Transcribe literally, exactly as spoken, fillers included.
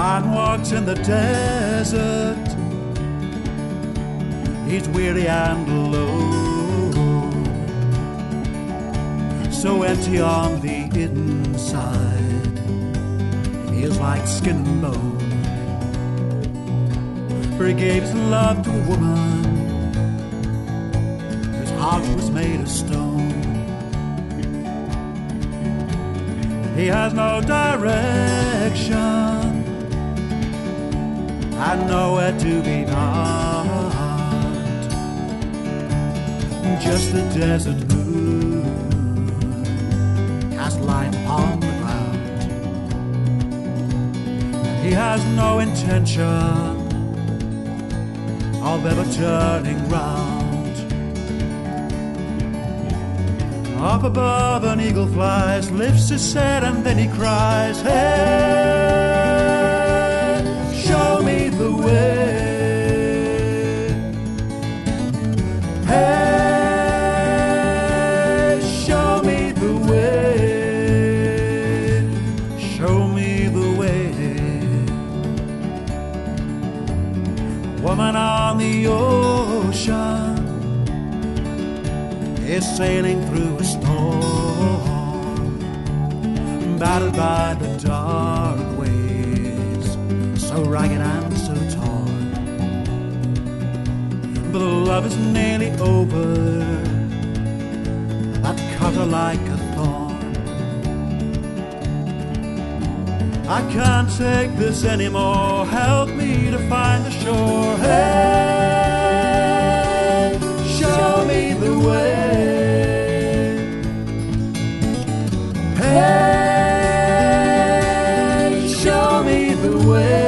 Man walks in the desert, he's weary and alone, so empty on the inside, he is like skin and bone. For he gave his love to a woman whose heart was made of stone. He has no direction and nowhere to be found, just the desert moon cast light upon the ground. He has no intention of ever turning round. Up above an eagle flies, lifts his head and then he cries, hey, show me the way. Hey, show me the way. Show me the way. Woman on the ocean is sailing through a storm, battered by the dark waves, so ragged and so torn. But the love is nearly over that cut her like a thorn. I can't take this anymore, help me to find the shore. Hey, show me the way. Hey, show me the way.